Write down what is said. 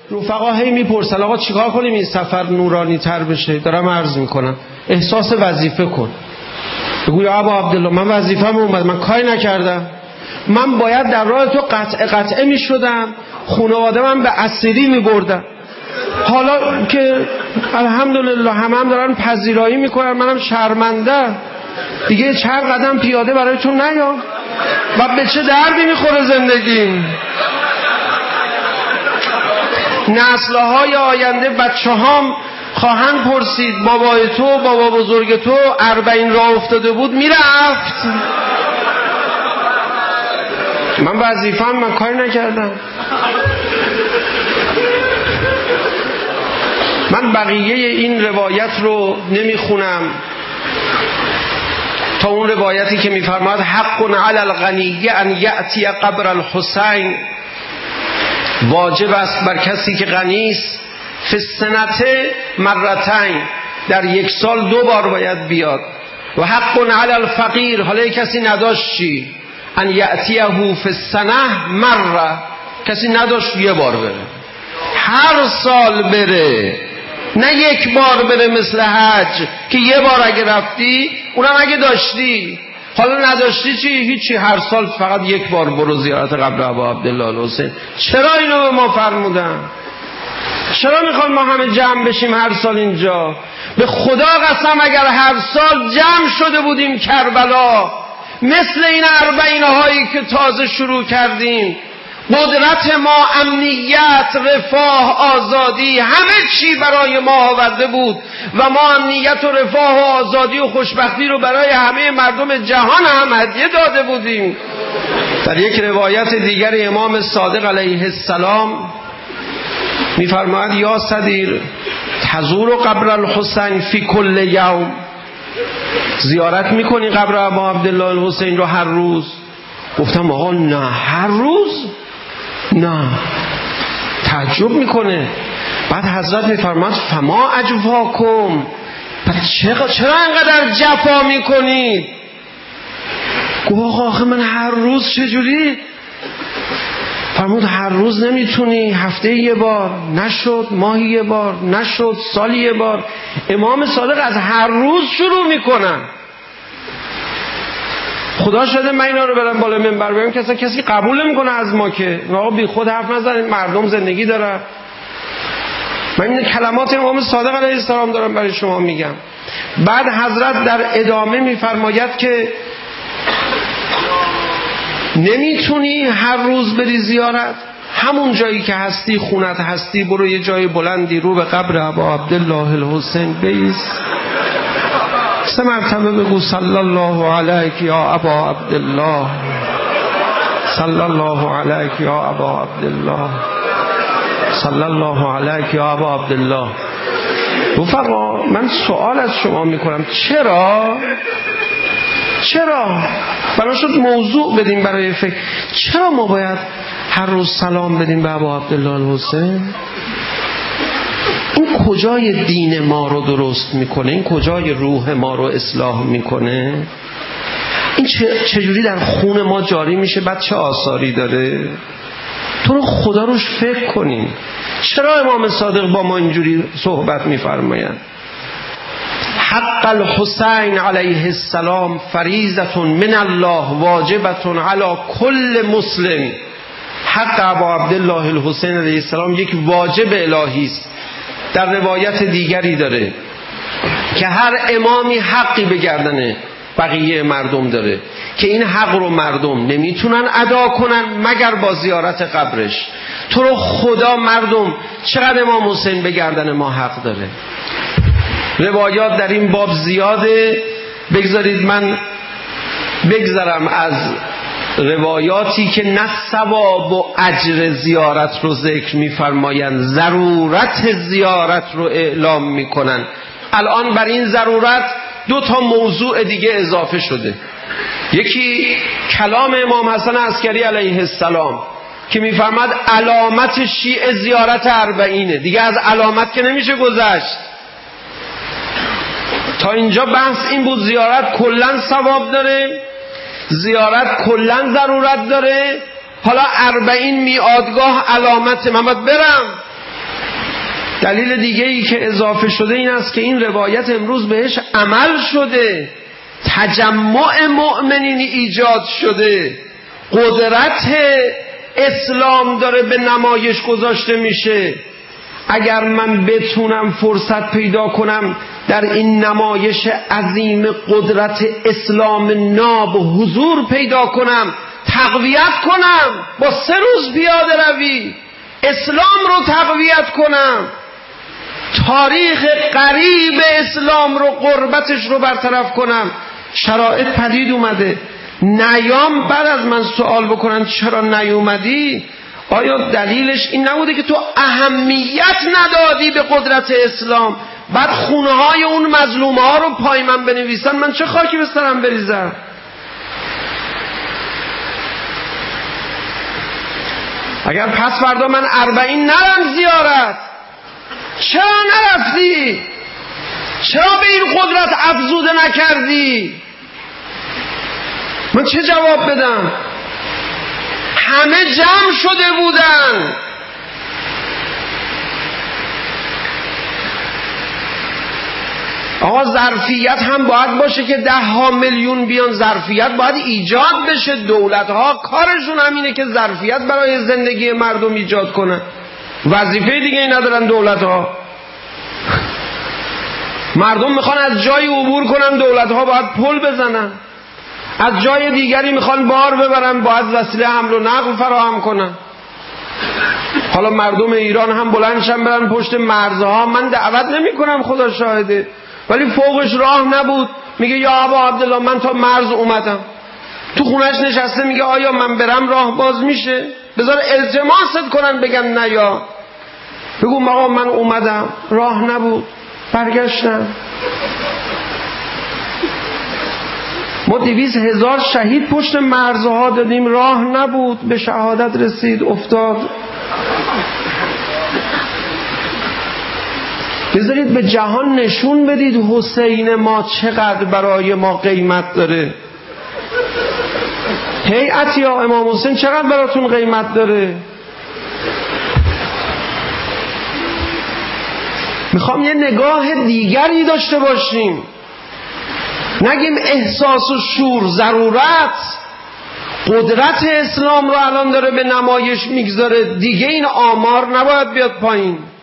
رفقا هی میپرسن آقا چیکار کنیم این سفر نورانی تر بشه؟ دارم عرض میکنم احساس وظیفه کن. بگو یا ابا عبدالله من وظیفه‌م اومد، من کاری نکردم، من باید در راه تو قطعه میشدم، خانواده من به اسیری میبردم، حالا که الحمدلله هم دارن پذیرایی میکنن منم شرمنده دیگه چند قدم پیاده برای تو نیام و به چه دردی میخوره زندگیم. نسل‌های آینده بچه‌هام خواهند پرسید بابای تو بابا بزرگ تو 40 راه افتاده بود میرفت، من وظیفه‌ام من کاری نکردم. من بقیه این روایت رو نمیخونم تا اون روایتی که میفرماد حق علی الغنی ان یأتی قبر الحسین، واجب است بر کسی که غنی است فی السنه مرتین، در یک سال 2 بار باید بیاد. و حق علی الفقیر، حالا کسی نداشت چی؟ ان یأتیه فی السنه مره، کسی نداشت 1 بار بره، هر سال بره، نه 1 بار بره مثل حج که 1 بار اگه رفتی اونم اگه داشتی، حالا نداشتی چی؟ هیچی، هر سال فقط 1 بار برو زیارت قبر ابا عبدالله الحسین. چرا اینو به ما فرمودن؟ چرا میخوان ما همه جمع بشیم هر سال اینجا؟ به خدا قسم اگر هر سال جمع شده بودیم کربلا مثل این 40 هایی که تازه شروع کردیم، قدرت ما امنیت، رفاه، آزادی، همه چی برای ما آورده بود و ما امنیت و رفاه و آزادی و خوشبختی رو برای همه مردم جهان هم هدیه داده بودیم. در یک روایت دیگر امام صادق علیه السلام میفرماید یا صدیر تزور قبر الحسین فی کل یوم، زیارت میکنی قبر ابا عبدالله الحسین رو هر روز؟ گفتم آقا نه هر روز نه، تعجب میکنه. بعد حضرت میفرماد فما اجفاکم، چرا انقدر جفا میکنید؟ گفت آخه من هر روز چجوری؟ فرمود هر روز نمیتونی، هفته 1 بار، نشد ماهی 1 بار، نشد سالی 1 بار. امام صادق از هر روز شروع میکنن. خدا شده من اینا رو برم بالا منبر بگم کسی قبول نمیکنه از ما که آقا بی خود حرف نزنید، مردم زندگی دارن. من این کلمات امام صادق علیه السلام دارم برای شما میگم. بعد حضرت در ادامه میفرماید که نمیتونی هر روز بری زیارت، همون جایی که هستی، خونت هستی، برو یه جای بلندی رو به قبر ابا عبدالله الحسین بیست، 3 مرتبه بگو صلی الله علیک یا ابا عبدالله، صلی الله علیک یا ابا عبدالله، صلی الله علیک یا ابا عبدالله. رفقا من سوال از شما میکنم چرا براشون موضوع بدیم برای فکر، چرا ما باید هر روز سلام بدیم به ابا عبدالله الحسین؟ این کجای دین ما رو درست میکنه؟ این کجای روح ما رو اصلاح میکنه؟ این چجوری در خون ما جاری میشه؟ بعد چه آثاری داره؟ تو رو خدا روش فکر کنیم. چرا امام صادق با ما اینجوری صحبت میفرمایند؟ حق الحسین علیه السلام فریضة من الله واجبة علی کل مسلم. حق ابا عبدالله الحسین علیه السلام یک واجب الهی است. در روایت دیگری داره که هر امامی حقی به گردن بقیه مردم داره که این حق رو مردم نمیتونن ادا کنن مگر با زیارت قبرش. تو رو خدا مردم چقدر امام حسین به گردن ما حق داره؟ روایات در این باب زیاده. بگذارید من بگذرم از روایاتی که نه ثواب و اجر زیارت رو ذکر می‌فرمایند، ضرورت زیارت رو اعلام می‌کنند. الان بر این ضرورت 2 موضوع دیگه اضافه شده. یکی کلام امام حسن عسکری علیه السلام که می‌فرماد علامت شیعه زیارت 40 دیگه از علامت که نمیشه گذشت. تا اینجا بحث این بود زیارت کلاً ثواب داره، زیارت کلاً ضرورت داره. حالا 40 میعادگاه علامت من باید برم. دلیل دیگه ای که اضافه شده این است که این روایت امروز بهش عمل شده، تجمع مؤمنین ایجاد شده، قدرت اسلام داره به نمایش گذاشته میشه. اگر من بتونم فرصت پیدا کنم در این نمایش عظیم قدرت اسلام ناب حضور پیدا کنم، تقویت کنم، با 3 روز پیاده روی اسلام رو تقویت کنم، تاریخ قریب اسلام رو، قربتش رو برطرف کنم، شرایط پدید اومده. نیام بعد از من سوال بکنن چرا نیومدی؟ آیا دلیلش این نبوده که تو اهمیت ندادی به قدرت اسلام؟ بعد خونه های اون مظلوم ها رو پای من بنویسن، من چه خاکی به سرم بریزم؟ اگر پس فردا من 40 نرم زیارت، چرا نرفتی؟ چرا به این قدرت افزوده نکردی؟ من چه جواب بدم؟ همه جمع شده بودن. آقا ظرفیت هم باید باشه که 10 میلیون بیان، ظرفیت باید ایجاد بشه. دولت ها کارشون همینه که ظرفیت برای زندگی مردم ایجاد کنن، وظیفه دیگه ای ندارن دولت ها. مردم میخوان از جایی عبور کنن، دولت ها باید پل بزنن. از جای دیگری میخوان بار ببرن، باید وسیله حمل و نقل فراهم کنن. حالا مردم ایران هم بلندشن برن پشت مرزها، من دعوت نمی کنم، خدا شاهده، ولی فوقش راه نبود، میگه یا ابا عبدالله من تا مرز اومدم. تو خونش نشسته میگه آیا من برم راه باز میشه؟ بذار التماست کنن بگن نه، یا بگو آقا من اومدم راه نبود برگشتم. ما 200,000 شهید پشت مرزها دادیم، راه نبود، به شهادت رسید، افتاد. بذارید به جهان نشون بدید حسین ما چقدر برای ما قیمت داره. هیئت یا امام حسین چقدر براتون قیمت داره. میخوام یه نگاه دیگری داشته باشیم، نگیم احساس و شور. ضرورت قدرت اسلام رو الان داره به نمایش میگذاره دیگه، این آمار نباید بیاد پایین.